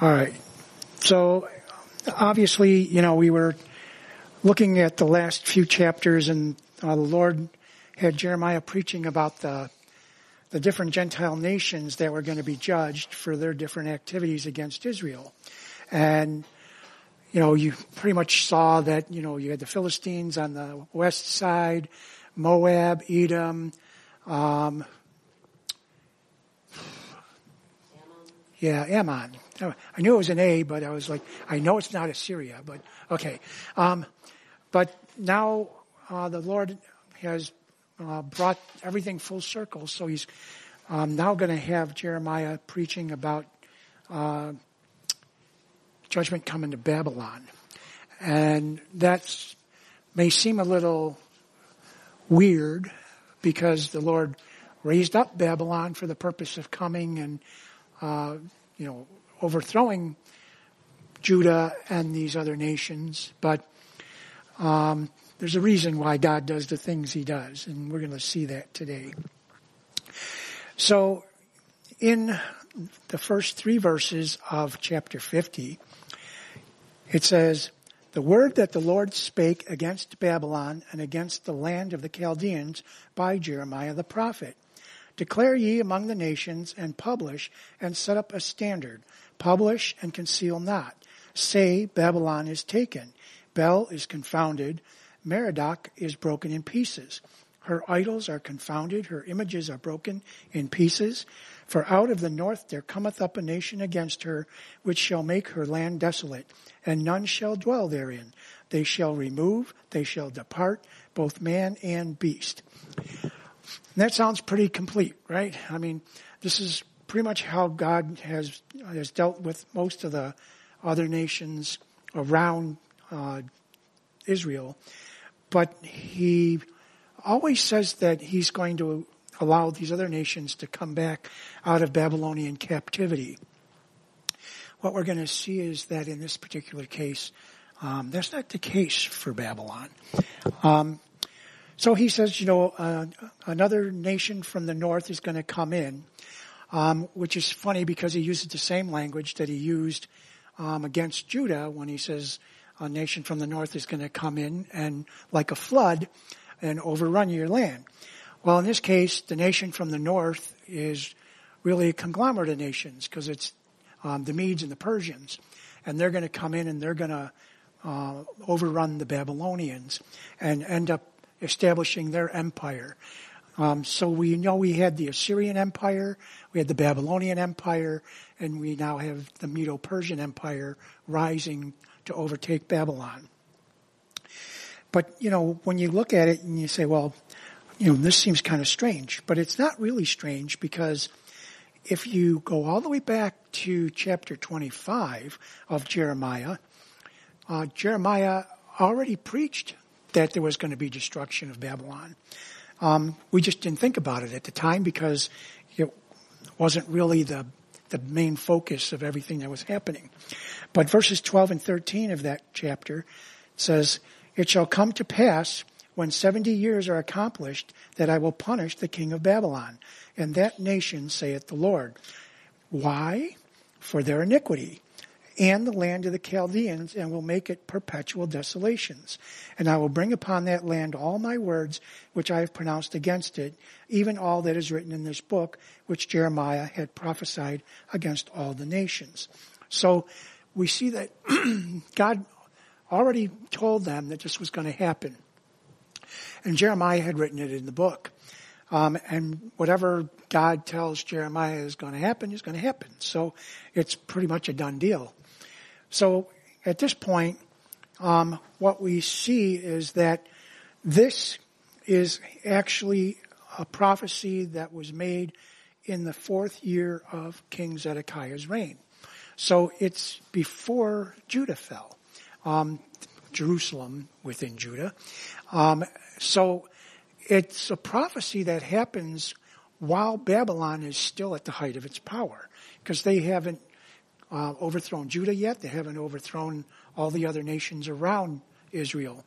All right. So obviously, we were looking at the last few chapters, and the Lord had Jeremiah preaching about the different Gentile nations that were going to be judged for their different activities against Israel. And, you pretty much saw that, you had the Philistines on the west side, Moab, Edom, Ammon. I knew it was an A, but I was like, I know it's not Assyria, but okay. But now the Lord has brought everything full circle, so he's now going to have Jeremiah preaching about judgment coming to Babylon. And that may seem a little weird because the Lord raised up Babylon for the purpose of coming and overthrowing Judah and these other nations. But there's a reason why God does the things he does, and we're going to see that today. So in the first 3 verses of chapter 50, it says, "The word that the Lord spake against Babylon and against the land of the Chaldeans by Jeremiah the prophet. Declare ye among the nations, and publish, and set up a standard. Publish, and conceal not. Say, Babylon is taken. Bel is confounded. Merodach is broken in pieces. Her idols are confounded. Her images are broken in pieces. For out of the north there cometh up a nation against her, which shall make her land desolate, and none shall dwell therein. They shall remove, they shall depart, both man and beast." And that sounds pretty complete, right? I mean, this is pretty much how God has dealt with most of the other nations around Israel. But he always says that he's going to allow these other nations to come back out of Babylonian captivity. What we're going to see is that in this particular case, that's not the case for Babylon. So he says, another nation from the north is going to come in, which is funny because he uses the same language that he used against Judah when he says a nation from the north is going to come in and like a flood and overrun your land. Well, in this case, the nation from the north is really a conglomerate of nations because it's the Medes and the Persians. And they're going to come in and they're going to overrun the Babylonians and end up establishing their empire. So we know we had the Assyrian Empire, we had the Babylonian Empire, and we now have the Medo-Persian Empire rising to overtake Babylon. But, when you look at it and you say, well, this seems kind of strange. But it's not really strange because if you go all the way back to chapter 25 of Jeremiah, Jeremiah already preached that there was going to be destruction of Babylon. We just didn't think about it at the time because it wasn't really the main focus of everything that was happening. But verses 12 and 13 of that chapter says, "It shall come to pass when 70 years are accomplished that I will punish the king of Babylon, and that nation, saith the Lord. Why? For their iniquity, and the land of the Chaldeans, and will make it perpetual desolations. And I will bring upon that land all my words which I have pronounced against it, even all that is written in this book, which Jeremiah had prophesied against all the nations." So we see that God already told them that this was going to happen. And Jeremiah had written it in the book. And whatever God tells Jeremiah is going to happen is going to happen. So it's pretty much a done deal. So at this point, what we see is that this is actually a prophecy that was made in the 4th year of King Zedekiah's reign. So it's before Judah fell, Jerusalem within Judah. So it's a prophecy that happens while Babylon is still at the height of its power, because they haven't overthrown Judah yet. They haven't overthrown all the other nations around Israel.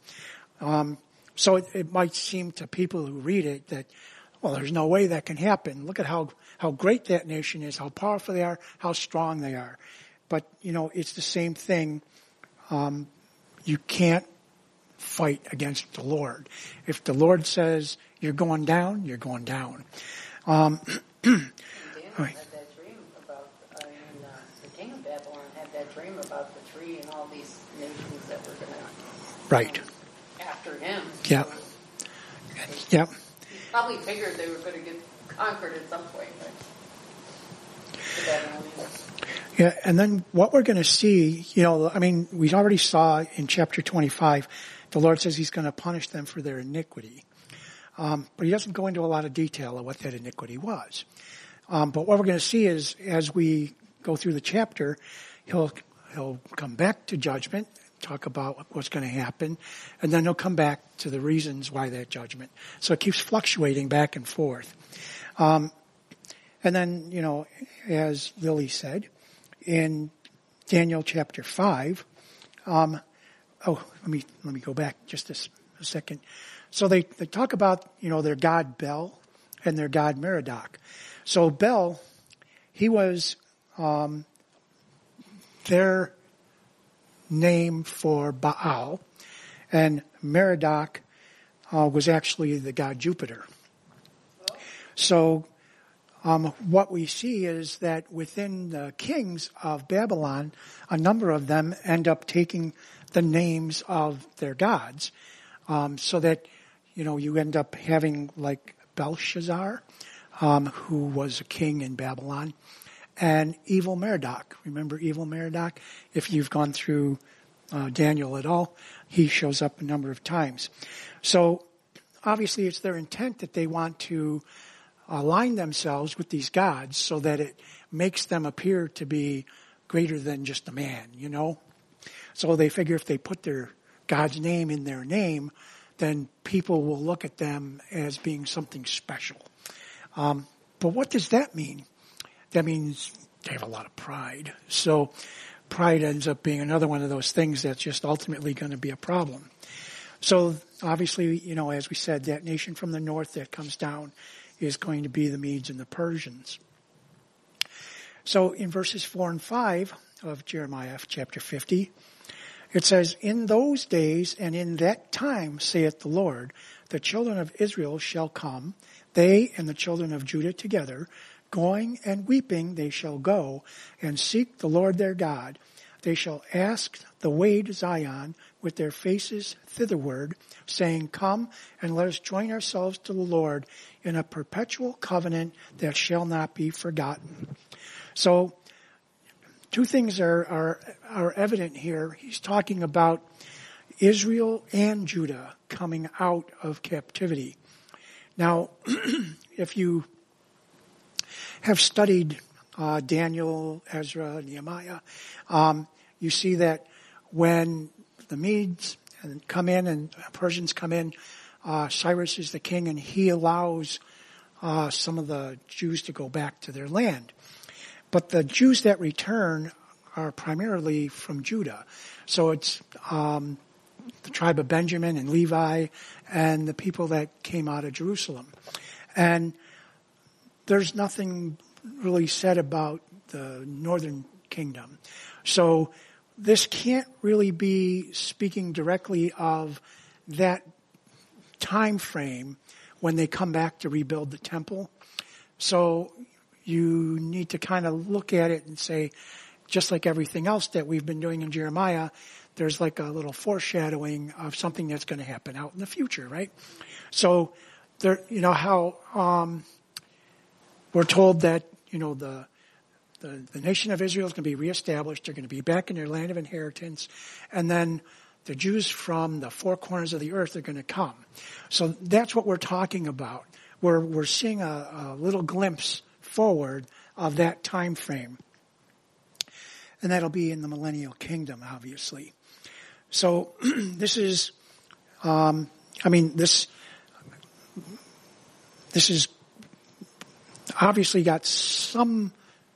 So it might seem to people who read it that, well, there's no way that can happen. Look at how great that nation is, how powerful they are, how strong they are. But, it's the same thing. You can't fight against the Lord. If the Lord says you're going down, you're going down. Daniel had that dream about, the king of Babylon had that dream about the tree and all these nations that were going to Right. After him. Yeah. So he probably figured they were going to get conquered at some point. But the Babylonians. Yeah, and then what we're going to see, we already saw in chapter 25, the Lord says he's going to punish them for their iniquity. But he doesn't go into a lot of detail of what that iniquity was. But what we're going to see is, as we go through the chapter, he'll come back to judgment, talk about what's going to happen, and then he'll come back to the reasons why that judgment. So it keeps fluctuating back and forth. And then, as Lily said, in Daniel chapter 5, let me go back just a second. So they talk about, their god Bel and their god Merodach. So Bel, he was their name for Baal, and Merodach was actually the god Jupiter. So what we see is that within the kings of Babylon, a number of them end up taking the names of their gods, so that, you end up having like Belshazzar, who was a king in Babylon, and evil Merodach. Remember evil Merodach? If you've gone through Daniel at all, he shows up a number of times. So obviously it's their intent that they want to align themselves with these gods so that it makes them appear to be greater than just a man, So they figure if they put their God's name in their name, then people will look at them as being something special. But what does that mean? That means they have a lot of pride. So pride ends up being another one of those things that's just ultimately going to be a problem. So obviously, as we said, that nation from the north that comes down is going to be the Medes and the Persians. So in verses 4 and 5 of Jeremiah chapter 50, it says, "In those days and in that time, saith the Lord, the children of Israel shall come, they and the children of Judah together, going and weeping they shall go, and seek the Lord their God. They shall ask the way to Zion with their faces thitherward, saying, Come and let us join ourselves to the Lord in a perpetual covenant that shall not be forgotten." So, two things are evident here. He's talking about Israel and Judah coming out of captivity. Now, if you have studied Daniel, Ezra, Nehemiah, you see that when the Medes come in and Persians come in, Cyrus is the king and he allows some of the Jews to go back to their land. But the Jews that return are primarily from Judah. So it's the tribe of Benjamin and Levi and the people that came out of Jerusalem. And there's nothing really said about the northern kingdom. So this can't really be speaking directly of that time frame when they come back to rebuild the temple. So you need to kind of look at it and say, just like everything else that we've been doing in Jeremiah, there's like a little foreshadowing of something that's going to happen out in the future, right? So there, how we're told that, the nation of Israel is going to be reestablished. They're going to be back in their land of inheritance. And then the Jews from the four corners of the earth are going to come. So that's what we're talking about. We're seeing a little glimpse forward of that time frame. And that'll be in the millennial kingdom, obviously. So this is, this is obviously got something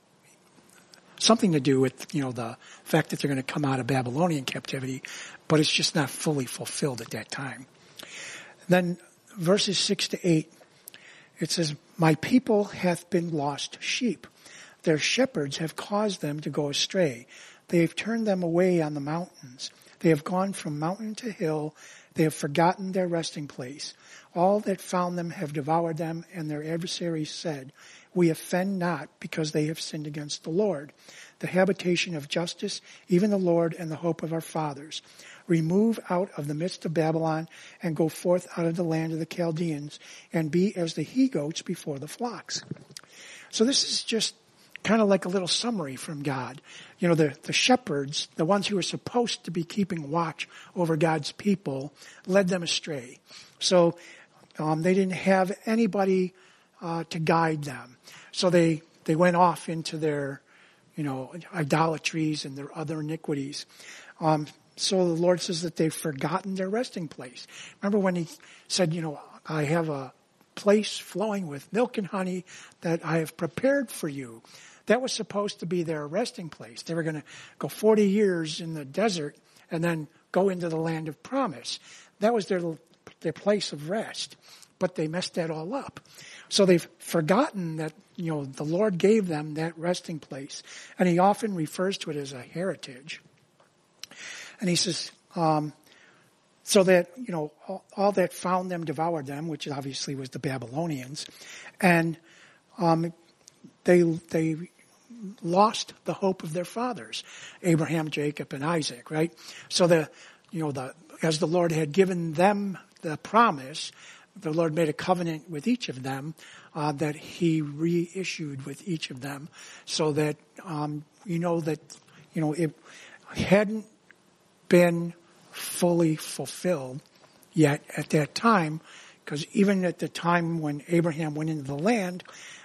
to do with, the fact that they're going to come out of Babylonian captivity, but it's just not fully fulfilled at that time. Then verses 6 to 8, it says, "My people hath been lost sheep. Their shepherds have caused them to go astray. They have turned them away on the mountains. They have gone from mountain to hill. They have forgotten their resting place. All that found them have devoured them, and their adversaries said, we offend not, because they have sinned against the Lord, the habitation of justice, even the Lord and the hope of our fathers. Remove out of the midst of Babylon, and go forth out of the land of the Chaldeans, and be as the he-goats before the flocks. So this is just kind of like a little summary from God. You know, the shepherds, the ones who were supposed to be keeping watch over God's people, led them astray. So they didn't have anybody to guide them. So they went off into their, idolatries and their other iniquities. So the Lord says that they've forgotten their resting place. Remember when he said, I have a place flowing with milk and honey that I have prepared for you. That was supposed to be their resting place. They were going to go 40 years in the desert and then go into the land of promise. That was their place of rest. But they messed that all up. So they've forgotten that, the Lord gave them that resting place. And he often refers to it as a heritage. And he says, so that, all that found them devoured them, which obviously was the Babylonians. And they lost the hope of their fathers, Abraham, Jacob, and Isaac, right? So as the Lord had given them the promise, the Lord made a covenant with each of them that he reissued with each of them, so that it hadn't been fully fulfilled yet at that time, because even at the time when Abraham went into the land,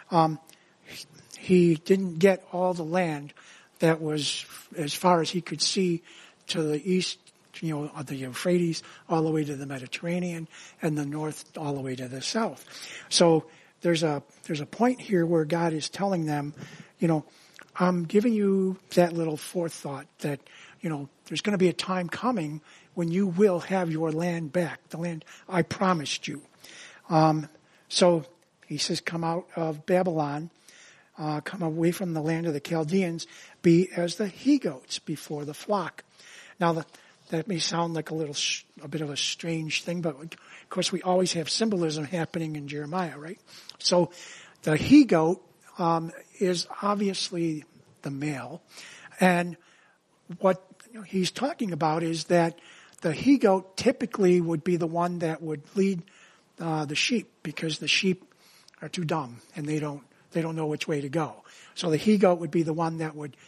he didn't get all the land that was as far as he could see to the east, the Euphrates all the way to the Mediterranean, and the north all the way to the south. So there's a point here where God is telling them, I'm giving you that little forethought that, there's going to be a time coming when you will have your land back, the land I promised you. So he says, come out of Babylon, come away from the land of the Chaldeans, be as the he-goats before the flock. Now, that may sound like a bit of a strange thing, but of course we always have symbolism happening in Jeremiah, right? So the he-goat is obviously the male, and what he's talking about is that the he-goat typically would be the one that would lead the sheep, because the sheep are too dumb and they don't know which way to go. So the he-goat would be the one that would,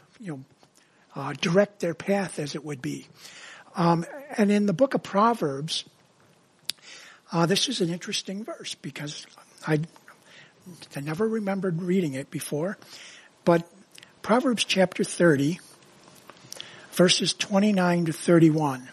direct their path, as it would be. And in the book of Proverbs, this is an interesting verse, because I never remembered reading it before. But Proverbs chapter 30, verses 29 to 31.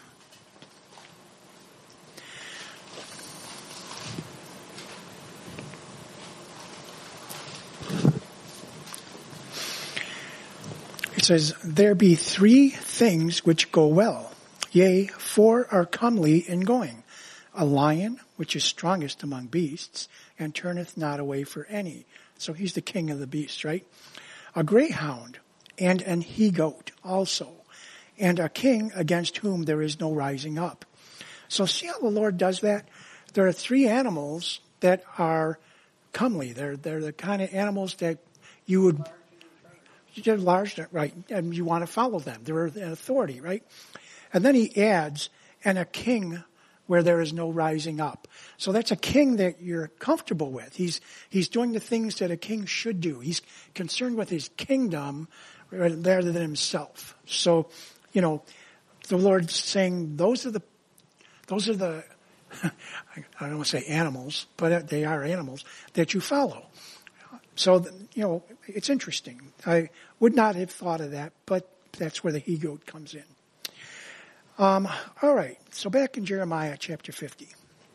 It says, there be three things which go well, yea, four are comely in going. A lion, which is strongest among beasts, and turneth not away for any. So he's the king of the beasts, right? A greyhound, and an he-goat also, and a king against whom there is no rising up. So see how the Lord does that? There are three animals that are comely. They're the kind of animals that you would... They're large, right? And you want to follow them. They're an authority, right? And then he adds, and a king where there is no rising up. So that's a king that you're comfortable with. He's doing the things that a king should do. He's concerned with his kingdom rather than himself. So, the Lord's saying those are the I don't want to say animals, but they are animals that you follow. So, it's interesting. I would not have thought of that, but that's where the he-goat comes in. All right, so back in Jeremiah chapter 50.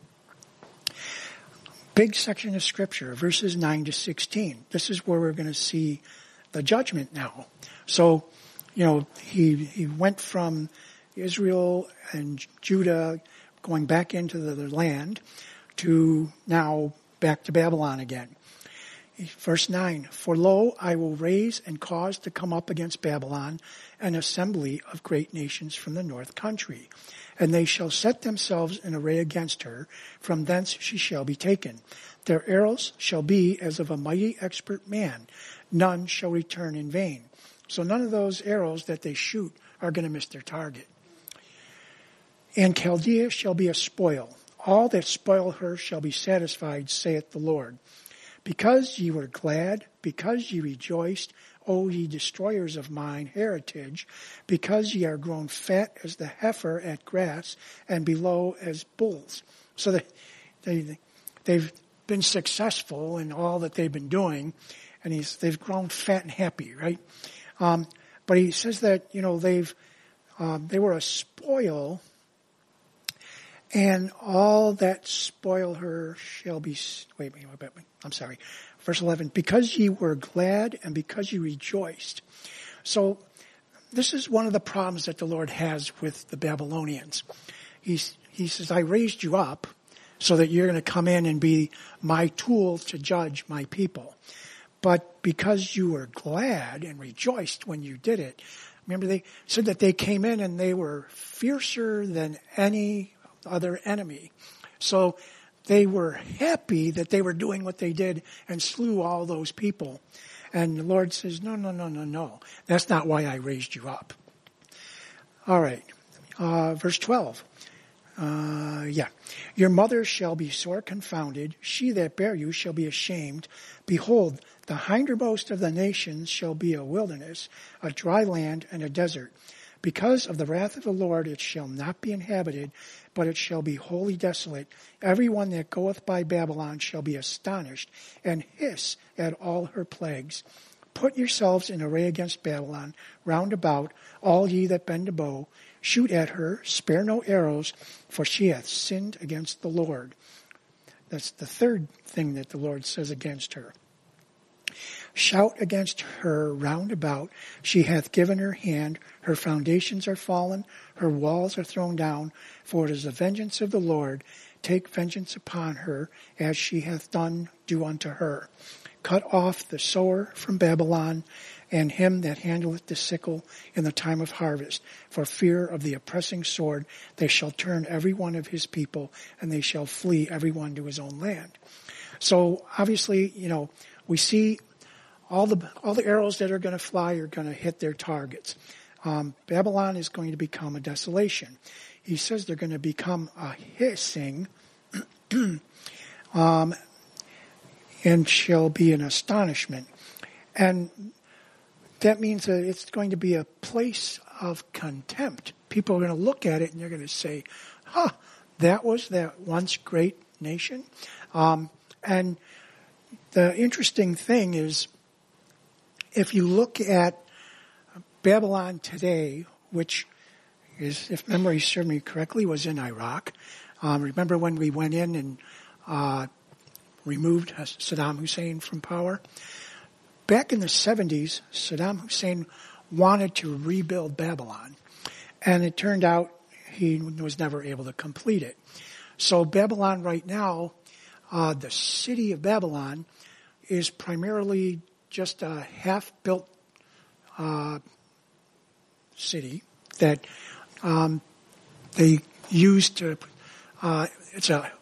Big section of scripture, verses 9 to 16. This is where we're going to see the judgment now. So, he went from Israel and Judah going back into the land to now back to Babylon again. Verse 9, for lo, I will raise and cause to come up against Babylon an assembly of great nations from the north country. And they shall set themselves in array against her. From thence she shall be taken. Their arrows shall be as of a mighty expert man. None shall return in vain. So none of those arrows that they shoot are going to miss their target. And Chaldea shall be a spoil. All that spoil her shall be satisfied, saith the Lord. Because ye were glad, because ye rejoiced, O ye destroyers of mine heritage, because ye are grown fat as the heifer at grass, and below as bulls. So they've been successful in all that they've been doing, and they've grown fat and happy, right? But he says that, they were a spoil, and all that spoil her shall be, I'm sorry. Verse 11, because ye were glad and because ye rejoiced. So this is one of the problems that the Lord has with the Babylonians. He says, I raised you up so that you're going to come in and be my tool to judge my people. But because you were glad and rejoiced when you did it, remember they said that they came in and they were fiercer than any other enemy. So they were happy that they were doing what they did and slew all those people. And the Lord says, no. That's not why I raised you up. All right. Verse 12. Your mother shall be sore confounded. She that bare you shall be ashamed. Behold, the hindermost of the nations shall be a wilderness, a dry land, and a desert. Because of the wrath of the Lord it shall not be inhabited, but it shall be wholly desolate. Every one that goeth by Babylon shall be astonished, and hiss at all her plagues. Put yourselves in array against Babylon, round about, all ye that bend a bow. Shoot at her, spare no arrows, for she hath sinned against the Lord. That's the third thing that the Lord says against her. Shout against her round about. She hath given her hand. Her foundations are fallen. Her walls are thrown down. For it is the vengeance of the Lord. Take vengeance upon her, as she hath done, do unto her. Cut off the sower from Babylon, and him that handleth the sickle in the time of harvest. For fear of the oppressing sword, they shall turn every one of his people, and they shall flee every one to his own land. So obviously, we see all the arrows that are going to fly are going to hit their targets. Babylon is going to become a desolation. He says they're going to become a hissing, and shall be an astonishment. And that means that it's going to be a place of contempt. People are going to look at it and they're going to say, that was that once great nation. And the interesting thing is, if you look at Babylon today, which is, if memory serves me correctly, was in Iraq. Remember when we went in and removed Saddam Hussein from power? Back in the 70s, Saddam Hussein wanted to rebuild Babylon. And it turned out he was never able to complete it. So Babylon right now, the city of Babylon, is primarily just a half-built city that they used to. It's a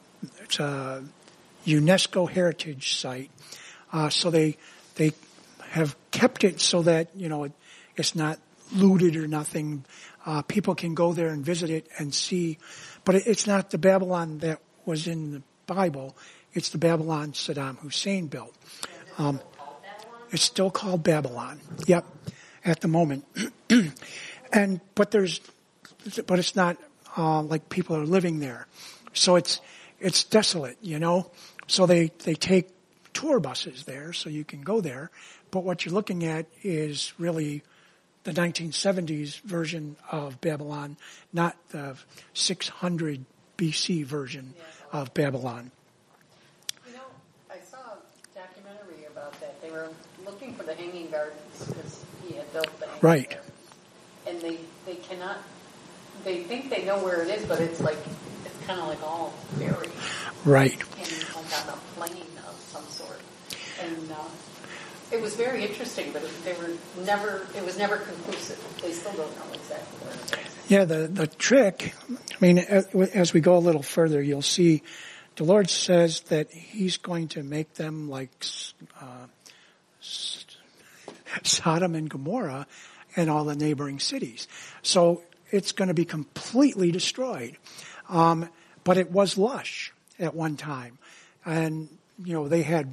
UNESCO heritage site, so they have kept it so that it's not looted or nothing. People can go there and visit it and see, but it's not the Babylon that was in the Bible. It's the Babylon Saddam Hussein built. It's still called Babylon. Yep, at the moment. But it's not like people are living there. So it's desolate, So they take tour buses there so you can go there. But what you're looking at is really the 1970s version of Babylon, not the 600 BC version of Babylon. I saw a documentary about that. They were looking for the Hanging Gardens because he had built the Hanging Right. Gardens. And they cannot, they think they know where it is, but it's kind of like all buried. Right. And like on a plane of some sort. And it was very interesting, but it was never conclusive. They still don't know exactly where it is. Yeah, the trick, I mean, as we go a little further, you'll see the Lord says that he's going to make them like Sodom and Gomorrah and all the neighboring cities. So it's going to be completely destroyed. But it was lush at one time. And, they had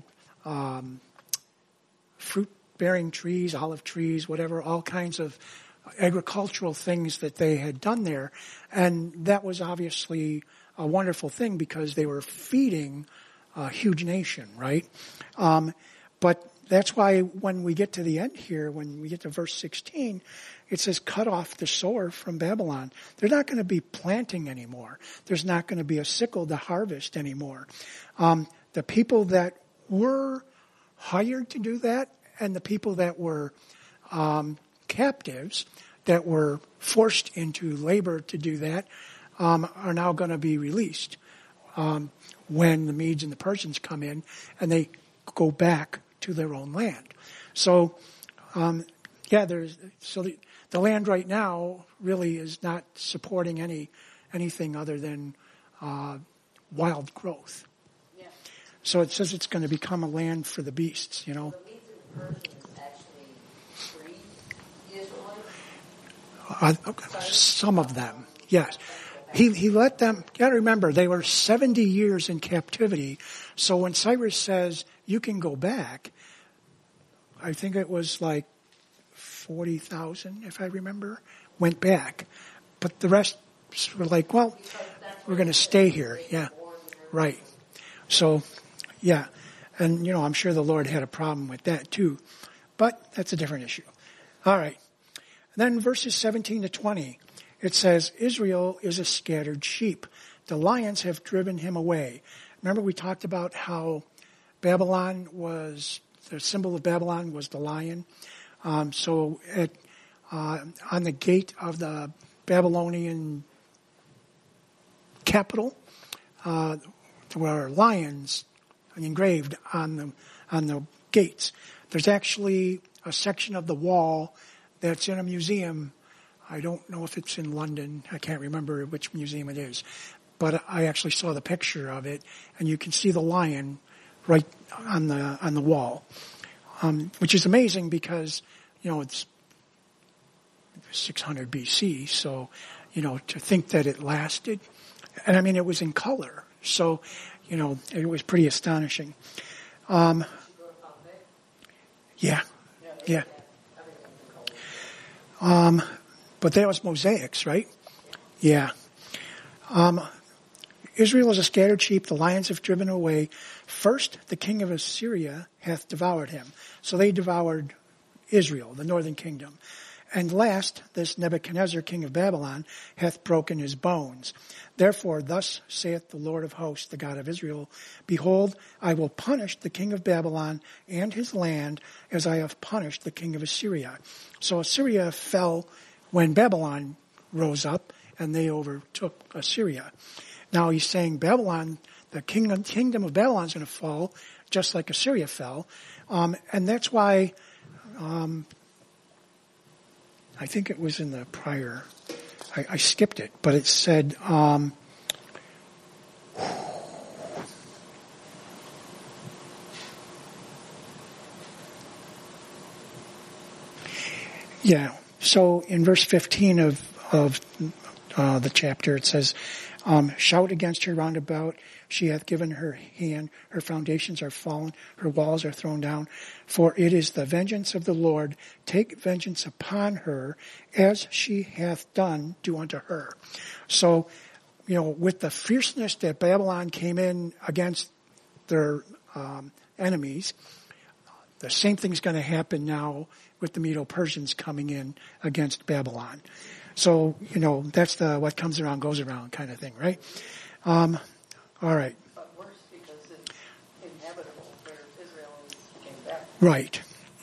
fruit-bearing trees, olive trees, whatever, all kinds of agricultural things that they had done there. And that was obviously a wonderful thing because they were feeding a huge nation, right? But that's why when we get to the end here, when we get to verse 16, it says, cut off the sower from Babylon. They're not going to be planting anymore. There's not going to be a sickle to harvest anymore. The people that were hired to do that and the people that were captives, that were forced into labor to do that, are now going to be released when the Medes and the Persians come in and they go back to their own land. So, the land right now really is not supporting anything other than wild growth. Yeah. So it says it's going to become a land for the beasts, The Medes and Persians actually freed the Israelites? Some of them, yes. He let them, you got to remember, they were 70 years in captivity. So when Cyrus says, you can go back, I think it was like 40,000, if I remember, went back. But the rest were like, well, we're going to stay here. Yeah, right. So, yeah. And, I'm sure the Lord had a problem with that too. But that's a different issue. All right. And then verses 17 to 20, it says, Israel is a scattered sheep. The lions have driven him away. Remember we talked about how Babylon was, the symbol of Babylon was the lion. So on the gate of the Babylonian capital, there were lions engraved on the gates. There's actually a section of the wall that's in a museum. I don't know if it's in London. I can't remember which museum it is. But I actually saw the picture of it, and you can see the lion right on the wall, which is amazing because, it's 600 BC. So, to think that it lasted, and I mean, it was in color. So, it was pretty astonishing. Yeah. But that was mosaics, right? Yeah. Israel is a scattered sheep, the lions have driven away. First, the king of Assyria hath devoured him. So they devoured Israel, the northern kingdom. And last, this Nebuchadnezzar, king of Babylon, hath broken his bones. Therefore, thus saith the Lord of hosts, the God of Israel, Behold, I will punish the king of Babylon and his land as I have punished the king of Assyria. So Assyria fell when Babylon rose up and they overtook Assyria. Now he's saying Babylon, the kingdom of Babylon is going to fall just like Assyria fell. And that's why I think it was in the prior, I skipped it, but it said, so in verse 15 of the chapter, it says, shout against her round about. She hath given her hand. Her foundations are fallen. Her walls are thrown down. For it is the vengeance of the Lord. Take vengeance upon her as she hath done, do unto her. So, with the fierceness that Babylon came in against their enemies, the same thing's going to happen now with the Medo-Persians coming in against Babylon. So, that's the what comes around goes around kind of thing, right? All right. But worse because it's inhabitable where Israel came back. Right.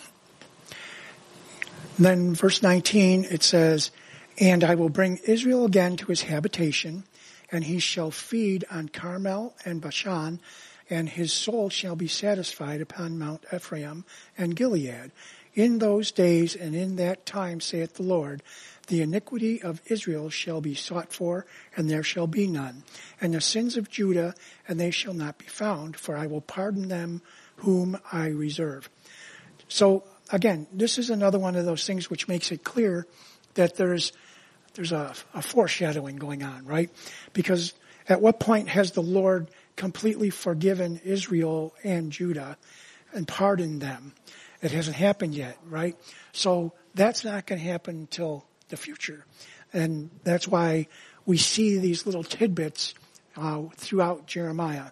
Then verse 19, it says, And I will bring Israel again to his habitation, and he shall feed on Carmel and Bashan, and his soul shall be satisfied upon Mount Ephraim and Gilead. In those days and in that time, saith the Lord, the iniquity of Israel shall be sought for, and there shall be none. And the sins of Judah, and they shall not be found, for I will pardon them whom I reserve. So, again, this is another one of those things which makes it clear that there's a foreshadowing going on, right? Because at what point has the Lord completely forgiven Israel and Judah and pardoned them? It hasn't happened yet, right? So that's not going to happen until the future. And that's why we see these little tidbits throughout Jeremiah.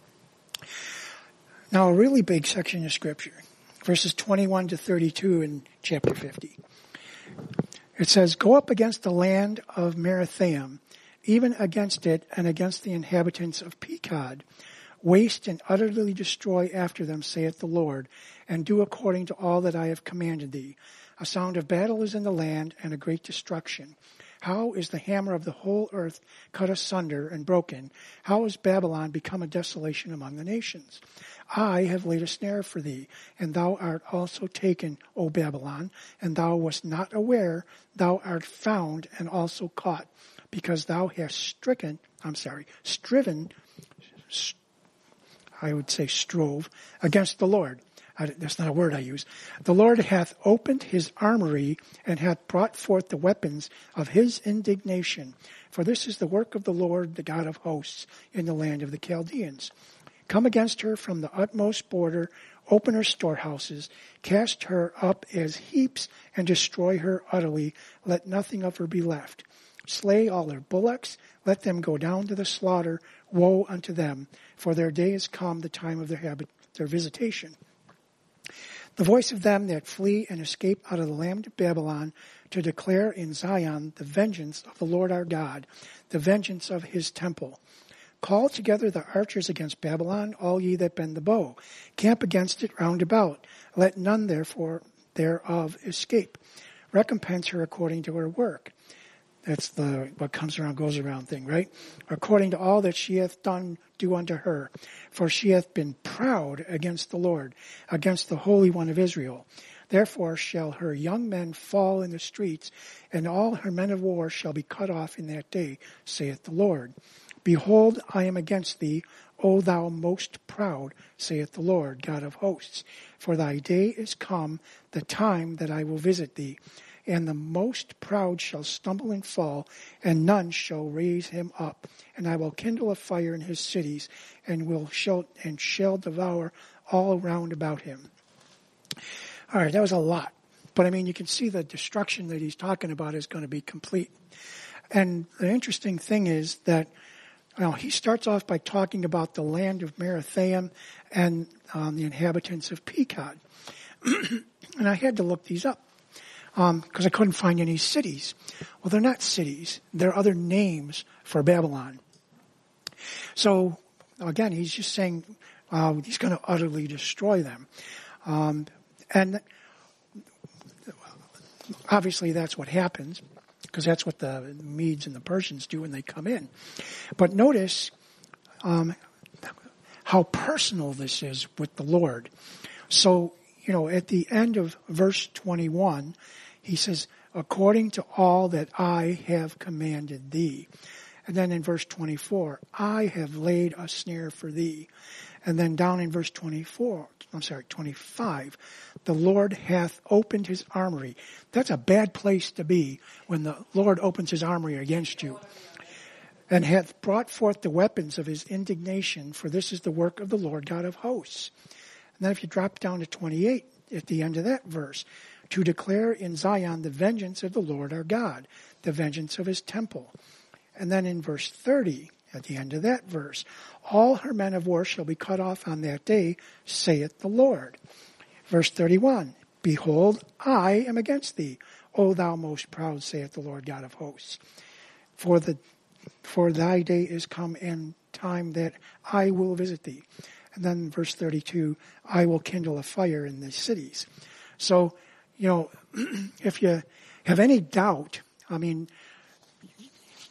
Now, a really big section of Scripture, verses 21 to 32 in chapter 50. It says, Go up against the land of Merathaim, even against it and against the inhabitants of Pekod. Waste and utterly destroy after them, saith the Lord, and do according to all that I have commanded thee. A sound of battle is in the land, and a great destruction. How is the hammer of the whole earth cut asunder and broken? How is Babylon become a desolation among the nations? I have laid a snare for thee, and thou art also taken, O Babylon, and thou wast not aware, thou art found and also caught, because thou hast striven, strove against the Lord. That's not a word I use. The Lord hath opened his armory and hath brought forth the weapons of his indignation. For this is the work of the Lord, the God of hosts, in the land of the Chaldeans. Come against her from the utmost border, open her storehouses, cast her up as heaps, and destroy her utterly. Let nothing of her be left. Slay all her bullocks, let them go down to the slaughter. Woe unto them, for their day is come, the time of their visitation. The voice of them that flee and escape out of the land of Babylon, to declare in Zion the vengeance of the Lord our God, the vengeance of his temple. Call together the archers against Babylon, all ye that bend the bow. Camp against it round about. Let none therefore thereof escape. Recompense her according to her work. That's the what comes around goes around thing, right? According to all that she hath done, do unto her. For she hath been proud against the Lord, against the Holy One of Israel. Therefore shall her young men fall in the streets, and all her men of war shall be cut off in that day, saith the Lord. Behold, I am against thee, O thou most proud, saith the Lord, God of hosts. For thy day is come, the time that I will visit thee. And the most proud shall stumble and fall, and none shall raise him up. And I will kindle a fire in his cities, and shall devour all round about him. All right, that was a lot. But I mean, you can see the destruction that he's talking about is going to be complete. And the interesting thing is that he starts off by talking about the land of Merathaim and the inhabitants of Pekod. And I had to look these up. Because I couldn't find any cities. Well, they're not cities. They're other names for Babylon. So, again, he's just saying he's going to utterly destroy them. And obviously that's what happens, because that's what the Medes and the Persians do when they come in. But notice how personal this is with the Lord. So, at the end of verse 21, he says, according to all that I have commanded thee. And then in verse 24, I have laid a snare for thee. And then down in verse 25, the Lord hath opened his armory. That's a bad place to be when the Lord opens his armory against you. And hath brought forth the weapons of his indignation, for this is the work of the Lord God of hosts. And then if you drop down to 28, at the end of that verse, to declare in Zion the vengeance of the Lord our God, the vengeance of his temple. And then in verse 30, at the end of that verse, all her men of war shall be cut off on that day, saith the Lord. Verse 31, behold, I am against thee, O thou most proud, saith the Lord God of hosts. For thy day is come and time that I will visit thee. And then verse 32, I will kindle a fire in the cities. So, if you have any doubt,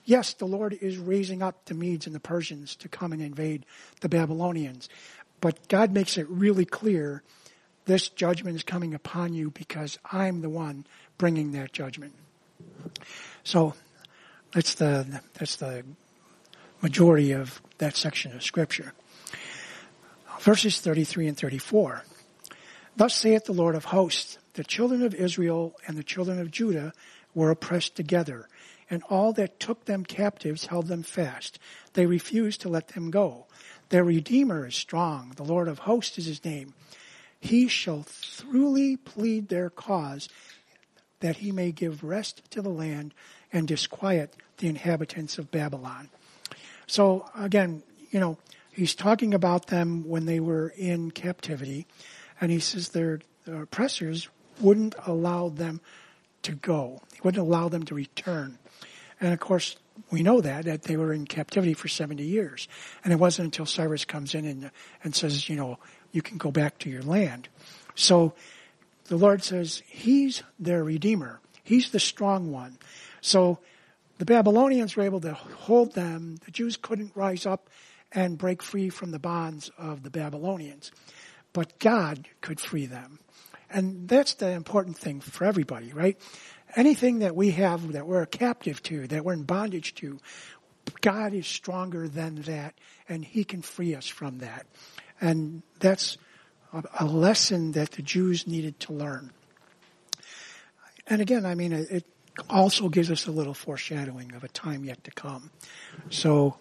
yes, the Lord is raising up the Medes and the Persians to come and invade the Babylonians. But God makes it really clear, this judgment is coming upon you because I'm the one bringing that judgment. So that's the majority of that section of Scripture. Verses 33 and 34. Thus saith the Lord of hosts, the children of Israel and the children of Judah were oppressed together, and all that took them captives held them fast. They refused to let them go. Their Redeemer is strong. The Lord of hosts is his name. He shall truly plead their cause, that he may give rest to the land and disquiet the inhabitants of Babylon. So again, he's talking about them when they were in captivity, and he says their oppressors wouldn't allow them to go. He wouldn't allow them to return. And of course, we know that they were in captivity for 70 years. And it wasn't until Cyrus comes in and says, you can go back to your land. So the Lord says he's their Redeemer. He's the strong one. So the Babylonians were able to hold them. The Jews couldn't rise up and break free from the bonds of the Babylonians. But God could free them. And that's the important thing for everybody, right? Anything that we have that we're a captive to, that we're in bondage to, God is stronger than that, and he can free us from that. And that's a lesson that the Jews needed to learn. And again, it also gives us a little foreshadowing of a time yet to come. So,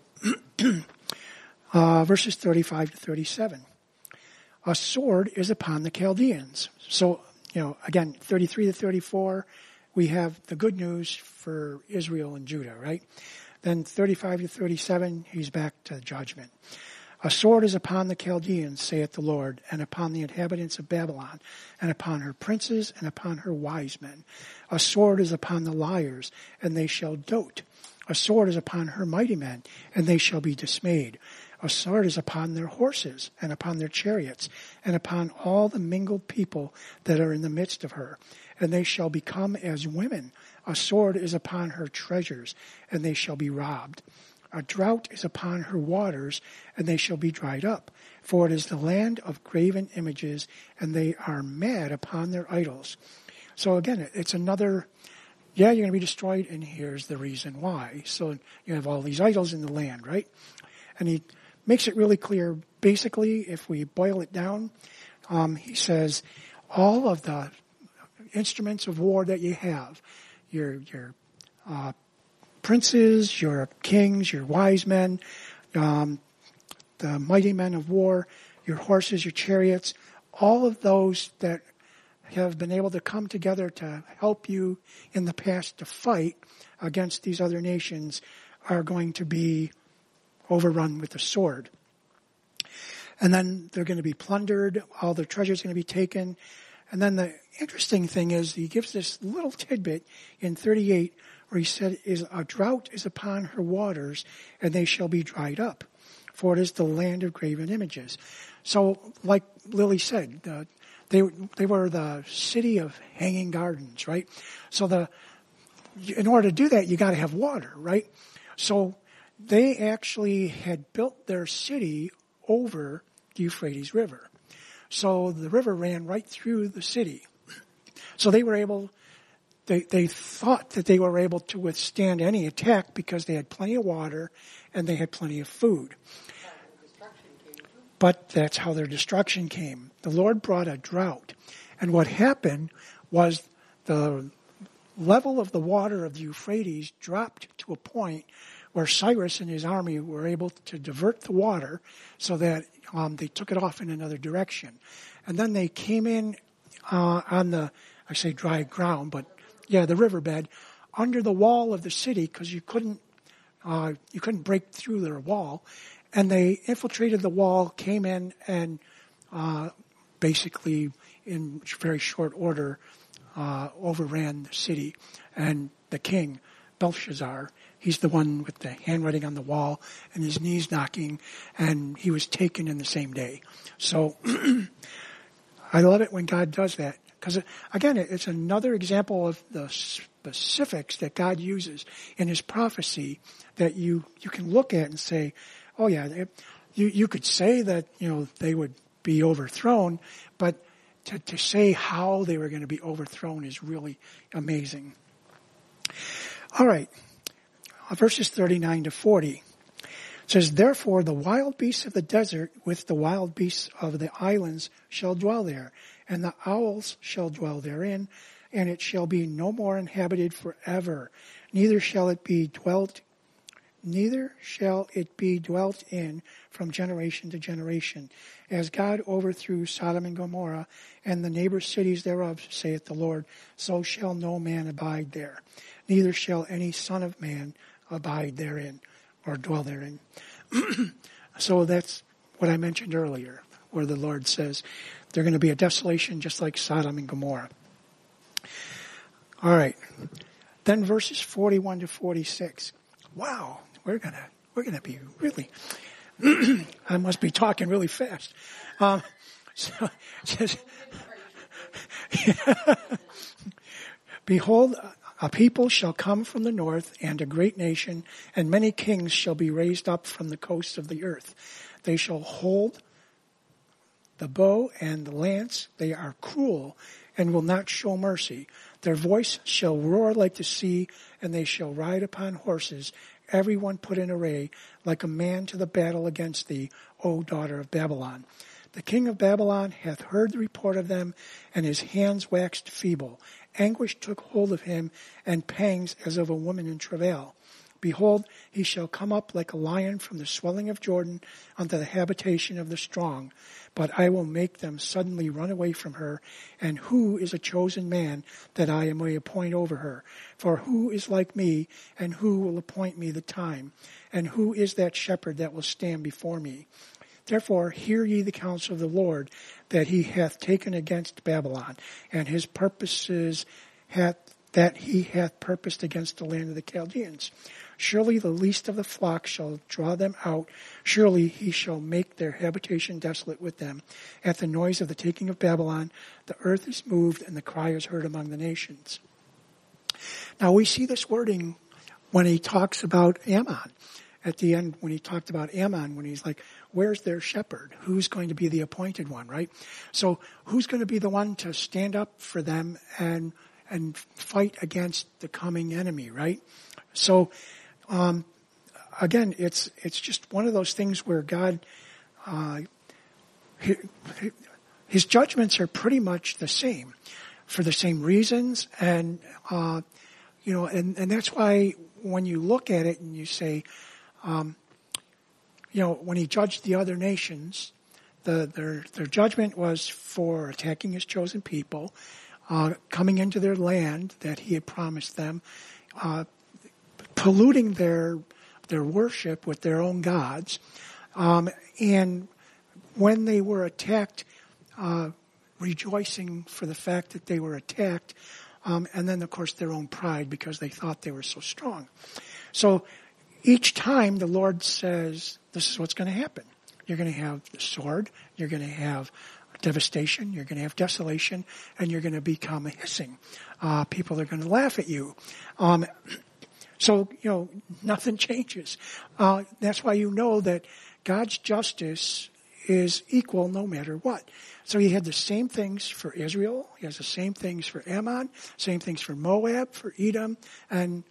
verses 35 to 37. A sword is upon the Chaldeans. So, again, 33 to 34, we have the good news for Israel and Judah, right? Then 35 to 37, he's back to judgment. A sword is upon the Chaldeans, saith the Lord, and upon the inhabitants of Babylon, and upon her princes, and upon her wise men. A sword is upon the liars, and they shall dote. A sword is upon her mighty men, and they shall be dismayed. A sword is upon their horses, and upon their chariots, and upon all the mingled people that are in the midst of her. And they shall become as women. A sword is upon her treasures, and they shall be robbed. A drought is upon her waters, and they shall be dried up. For it is the land of graven images, and they are mad upon their idols. So again, it's another, you're going to be destroyed, and here's the reason why. So you have all these idols in the land, right? And he makes it really clear. Basically, if we boil it down, he says all of the instruments of war that you have, your princes, your kings, your wise men, the mighty men of war, your horses, your chariots, all of those that have been able to come together to help you in the past to fight against these other nations are going to be overrun with the sword. And then they're going to be plundered, all their treasures are going to be taken. And then the interesting thing is he gives this little tidbit in 38 where he said, a drought is upon her waters, and they shall be dried up, for it is the land of graven images. So, like Lily said, they were the city of hanging gardens, right? So in order to do that, you got to have water, right? So they actually had built their city over the Euphrates River. So the river ran right through the city. So they were able, they thought that they were able to withstand any attack because they had plenty of water and they had plenty of food. But that's how their destruction came. The Lord brought a drought. And what happened was the level of the water of the Euphrates dropped to a point where Cyrus and his army were able to divert the water so that they took it off in another direction. And then they came in on the, I say dry ground, but yeah, the riverbed, under the wall of the city because you couldn't break through their wall. And they infiltrated the wall, came in, and basically in very short order overran the city. And the king, Belshazzar, he's the one with the handwriting on the wall and his knees knocking, and he was taken in the same day. So I love it when God does that. Because again, it's another example of the specifics that God uses in His prophecy that you can look at and say, oh yeah, you could say that, they would be overthrown, but to say how they were going to be overthrown is really amazing. All right. Verses 39 to 40. It says, therefore the wild beasts of the desert with the wild beasts of the islands shall dwell there, and the owls shall dwell therein, and it shall be no more inhabited forever. Neither shall it be dwelt in from generation to generation. As God overthrew Sodom and Gomorrah and the neighbor cities thereof, saith the Lord, so shall no man abide there. Neither shall any son of man abide therein or dwell therein. So that's what I mentioned earlier, where the Lord says they're going to be a desolation just like Sodom and Gomorrah. All right. Then verses 41 to 46. Wow, we're gonna be really. I must be talking really fast. So it says, behold, a people shall come from the north, and a great nation, and many kings shall be raised up from the coasts of the earth. They shall hold the bow and the lance. They are cruel and will not show mercy. Their voice shall roar like the sea, and they shall ride upon horses, every one put in array, like a man to the battle against thee, O daughter of Babylon. The king of Babylon hath heard the report of them, and his hands waxed feeble. Anguish took hold of him, and pangs as of a woman in travail. Behold, he shall come up like a lion from the swelling of Jordan unto the habitation of the strong. But I will make them suddenly run away from her. And who is a chosen man that I may appoint over her? For who is like me, and who will appoint me the time? And who is that shepherd that will stand before me? Therefore, hear ye the counsel of the Lord, that he hath taken against Babylon, and his purposes that he hath purposed against the land of the Chaldeans. Surely the least of the flock shall draw them out. Surely he shall make their habitation desolate with them. At the noise of the taking of Babylon, the earth is moved, and the cry is heard among the nations. Now we see this wording when he talks about Ammon. At the end, when he talked about Ammon, when he's like, where's their shepherd? Who's going to be the appointed one, right? So who's going to be the one to stand up for them and fight against the coming enemy, right? So, again, it's just one of those things where God, his judgments are pretty much the same for the same reasons. And, and that's why when you look at it and you say, when he judged the other nations, their judgment was for attacking his chosen people, coming into their land that he had promised them, polluting their worship with their own gods, and when they were attacked, rejoicing for the fact that they were attacked, and then of course their own pride because they thought they were so strong. So each time the Lord says, this is what's going to happen. You're going to have the sword, you're going to have devastation, you're going to have desolation, and you're going to become a hissing. People are going to laugh at you. So, nothing changes. That's why you know that God's justice is equal no matter what. So he had the same things for Israel, he has the same things for Ammon, same things for Moab, for Edom, and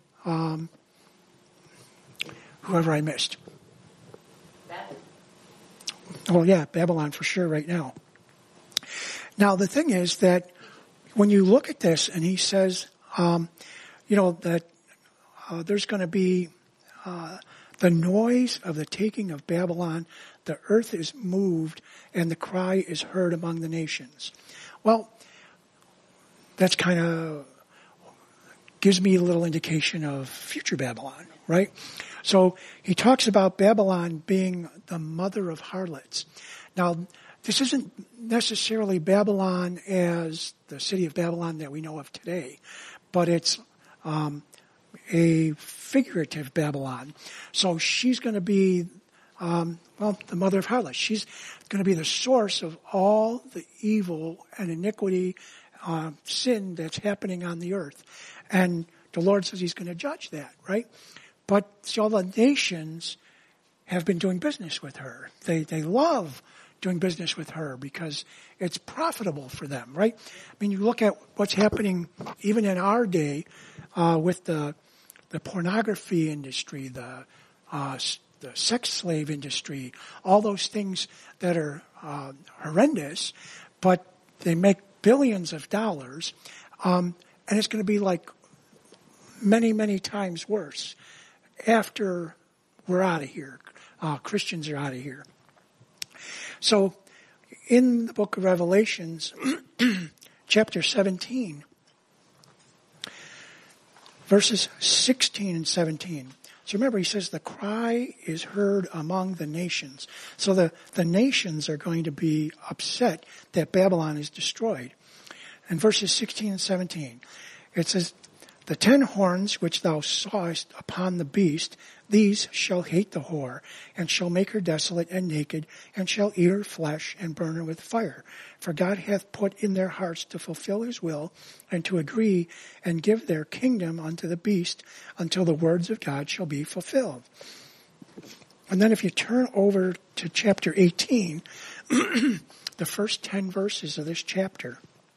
whoever I missed. Babylon. Oh yeah, Babylon for sure right now. Now the thing is that when you look at this and he says, that there's going to be the noise of the taking of Babylon, the earth is moved, and the cry is heard among the nations. Well, that's kind of gives me a little indication of future Babylon, right? So he talks about Babylon being the mother of harlots. Now, this isn't necessarily Babylon as the city of Babylon that we know of today, but it's a figurative Babylon. So she's going to be, the mother of harlots. She's going to be the source of all the evil and iniquity sin that's happening on the earth. And the Lord says he's going to judge that, right? But see, all the nations have been doing business with her. They love doing business with her because it's profitable for them, right? I mean, you look at what's happening even in our day with the pornography industry, the sex slave industry, all those things that are horrendous, but they make billions of dollars, and it's going to be like many, many times worse after we're out of here. Christians are out of here. So in the book of Revelations, chapter 17, verses 16 and 17. So remember, he says the cry is heard among the nations. So the nations are going to be upset that Babylon is destroyed. And verses 16 and 17, it says, the 10 horns which thou sawest upon the beast, these shall hate the whore, and shall make her desolate and naked, and shall eat her flesh, and burn her with fire. For God hath put in their hearts to fulfill his will, and to agree, and give their kingdom unto the beast, until the words of God shall be fulfilled. And then if you turn over to chapter 18, the first 10 verses of this chapter,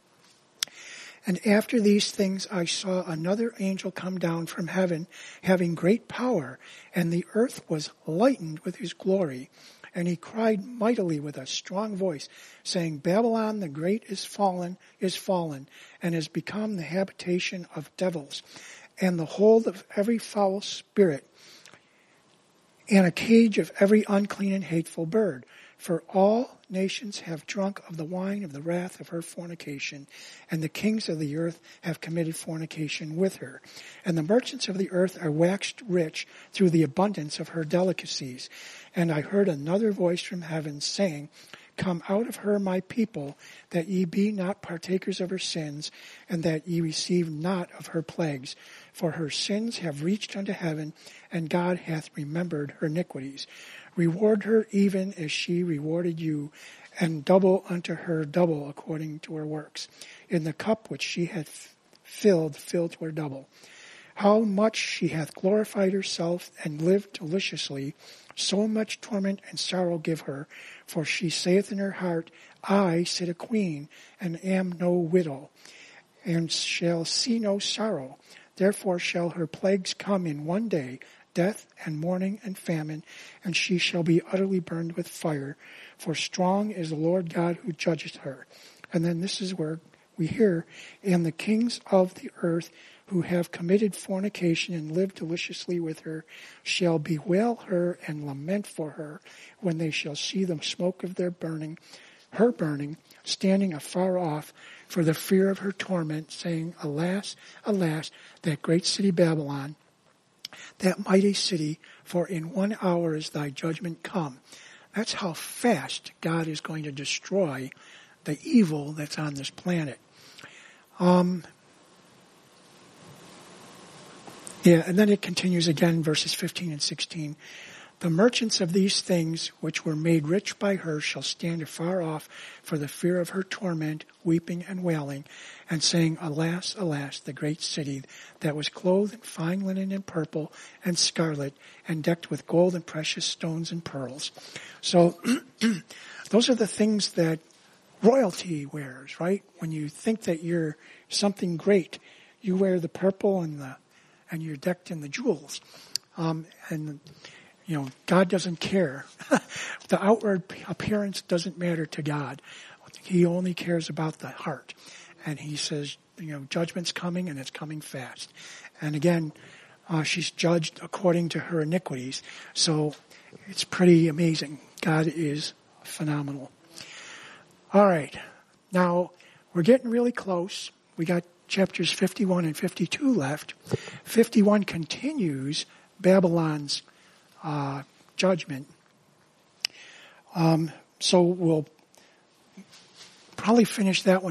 and after these things I saw another angel come down from heaven, having great power, and the earth was lightened with his glory. And he cried mightily with a strong voice, saying, Babylon the great is fallen, and has become the habitation of devils, and the hold of every foul spirit, and a cage of every unclean and hateful bird. For all nations have drunk of the wine of the wrath of her fornication, and the kings of the earth have committed fornication with her. And the merchants of the earth are waxed rich through the abundance of her delicacies. And I heard another voice from heaven saying, Come out of her, my people, that ye be not partakers of her sins, and that ye receive not of her plagues. For her sins have reached unto heaven, and God hath remembered her iniquities. Reward her even as she rewarded you, and double unto her double according to her works. In the cup which she hath filled to her double. How much she hath glorified herself and lived deliciously, so much torment and sorrow give her. For she saith in her heart, I sit a queen, and am no widow, and shall see no sorrow. Therefore shall her plagues come in one day, death and mourning and famine, and she shall be utterly burned with fire. For strong is the Lord God who judgeth her. And then this is where we hear, and the kings of the earth who have committed fornication and lived deliciously with her shall bewail her and lament for her when they shall see the smoke of her burning, standing afar off for the fear of her torment, saying, Alas, alas, that great city Babylon, that mighty city, for in 1 hour is thy judgment come. That's how fast God is going to destroy the evil that's on this planet. And then it continues again, verses 15 and 16. The merchants of these things, which were made rich by her, shall stand afar off for the fear of her torment, weeping and wailing, and saying, Alas, alas, the great city that was clothed in fine linen and purple and scarlet, and decked with gold and precious stones and pearls. So those are the things that royalty wears, right? When you think that you're something great, you wear the purple and you're decked in the jewels. God doesn't care. The outward appearance doesn't matter to God. He only cares about the heart. And he says, judgment's coming, and it's coming fast. And again, she's judged according to her iniquities. So it's pretty amazing. God is phenomenal. All right. Now, we're getting really close. We got chapters 51 and 52 left. 51 continues Babylon's judgment. So we'll probably finish that one